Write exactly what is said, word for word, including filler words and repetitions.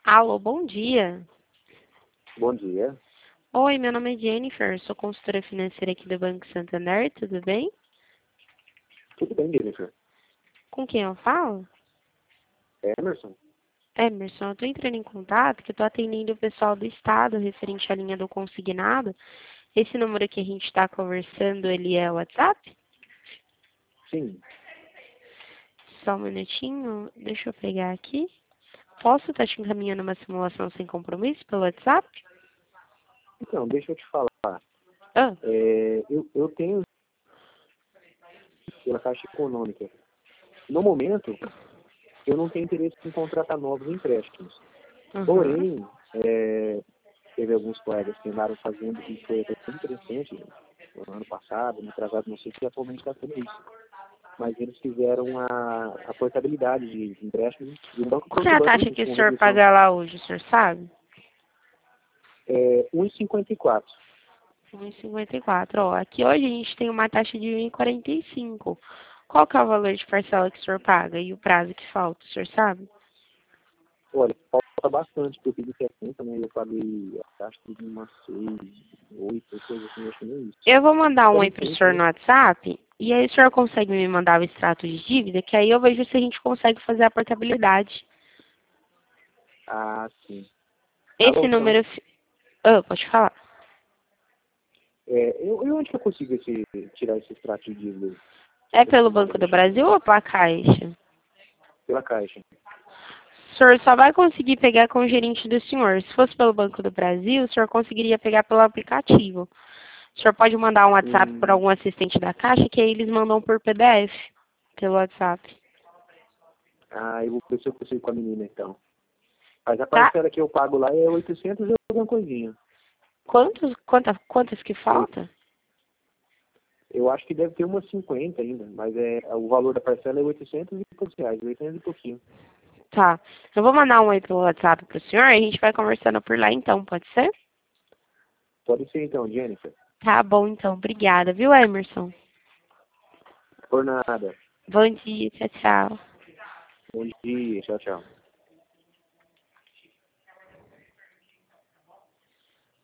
Alô, bom dia. Bom dia. Oi, meu nome é Jennifer, sou consultora financeira aqui do Banco Santander, tudo bem? Tudo bem, Jennifer? Com quem eu falo? Emerson? Emerson, eu estou entrando em contato, que eu estou atendendo o pessoal do Estado referente à linha do consignado. Esse número que a gente está conversando, ele é o WhatsApp? Sim. Só um minutinho, deixa eu pegar aqui. Posso estar te encaminhando uma simulação sem compromisso pelo WhatsApp? Então, deixa eu te falar. Ah, É, eu, eu tenho pela Caixa Econômica. No momento, eu não tenho interesse em contratar novos empréstimos. aham. Porém, é, teve alguns colegas que andaram fazendo e foi até bem interessante no ano passado, no atrasado, não sei se atualmente está sendo isso. Mas eles fizeram a, a portabilidade de empréstimos e o banco Qual que é a cancelou taxa tudo que o com senhor redução paga lá hoje, o senhor sabe? é, um vírgula cinquenta e quatro. um e cinquenta e quatro. Ó, aqui hoje a gente tem uma taxa de um e quarenta e cinco. Qual que é o valor de parcela que o senhor paga e o prazo que falta, o senhor sabe? Olha, falta bastante, porque eu fiz setenta, né? Eu paguei a taxa de umas seis, oito, coisa assim, acho que nem isso. Eu vou mandar um Como oi pro sempre, senhor né? no WhatsApp e aí o senhor consegue me mandar o extrato de dívida, que aí eu vejo se a gente consegue fazer a portabilidade. Ah, sim. Tá Esse bom, então. número... fi- Ah, pode falar. É, eu, e onde que eu consigo esse, tirar esse extrato de dívida aí? É Esse pelo que você tá Banco do deixando? Brasil ou pela Caixa? Pela Caixa. O senhor só vai conseguir pegar com o gerente do senhor. Se fosse pelo Banco do Brasil, o senhor conseguiria pegar pelo aplicativo. O senhor pode mandar um WhatsApp para Hum, algum assistente da Caixa, que aí eles mandam por P D F pelo WhatsApp. ah, eu vou ver se eu consigo com a menina, então. Mas a Tá? parcela que eu pago lá é oitocentos e alguma coisinha. Quantos, quanta, quantas que Eu, falta? eu acho que deve ter umas cinquenta ainda, mas é, o valor da parcela é oitocentos e poucos reais, oitocentos e pouquinho. Tá. Eu vou mandar um oi pelo WhatsApp pro senhor e a gente vai conversando por lá então, pode ser? Pode ser então, Jennifer. Tá bom então. Obrigada, viu, Emerson? Por nada. Bom dia, tchau, tchau. Bom dia, tchau, tchau.